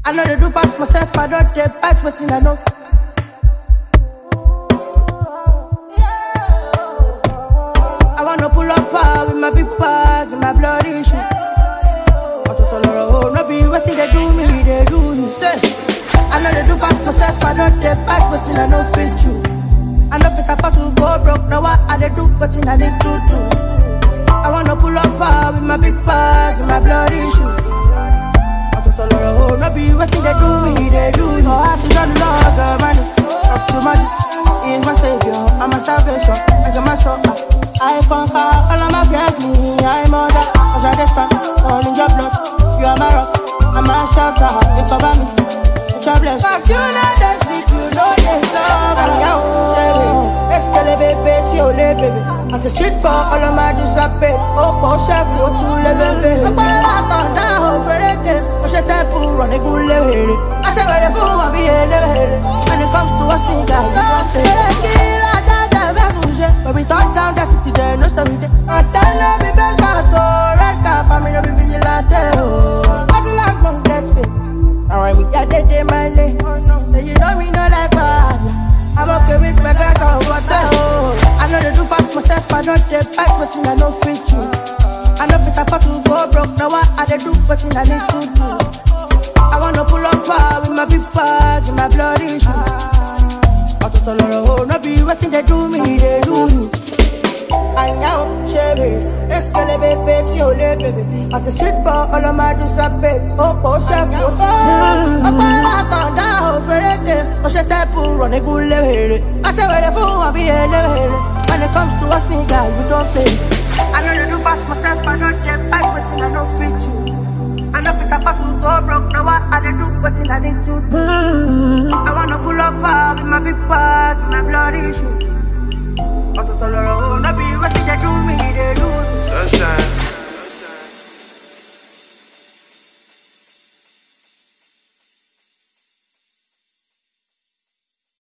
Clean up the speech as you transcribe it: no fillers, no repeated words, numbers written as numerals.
I know they do pass myself, I don't take back what's I know. I wanna pull up with my big bag and my bloody shoe. No be waiting they do me, they do you say. I know they do pass myself, I don't take back what's I know fit you. I know fit I to go broke, now I they do what's I need to do. I wanna pull up with my big bag and my bloody shoes. No be waiting they do me, they do you. I have to know the Lord, God, money, up to magic. He is my savior, I'm a salvation, I got my soul. I conquer all of my fears, me, I'm mother. As I stand, all in your blood, you are my rock, I'm a shelter, you cover me, it's your blessing. Cause you know they sleep, you know they stop. And yo, let's tell a baby, it's your baby. As a shit for all of my disappear, oh, for chef, you to live in. But I can't now, for it, push a temple, run a good level. I say, where the fool will be a level. When it comes to us, nigga, you don't take it. But we touch down the city there, no story there. I tell no be best photo, red cap, I mean no be vigilante. But the last month get paid. Now I meet ya day my day. Then you know me no like bad. I'm okay with my glass of water. I know they do fast myself, I don't take back, but I know fit you. I know fit I fought to go broke, now I they do what I need to do. I wanna pull up with my big bag and my bloody shoes. No be waiting they do me, they do you. I know, baby, let's call it baby, it's your baby. As a shit for all of my disappear, oh, chef, oh, I can't down for it. Oh, shit, I pull run a good level. I say, where the fool will be a level. When it comes to us, nigga, you don't play. I know you do pass myself, I don't get back, but I don't fit you. I know if I to go broke, now I do what I need to do. I wanna pull up with my big bag and my bloody shoes.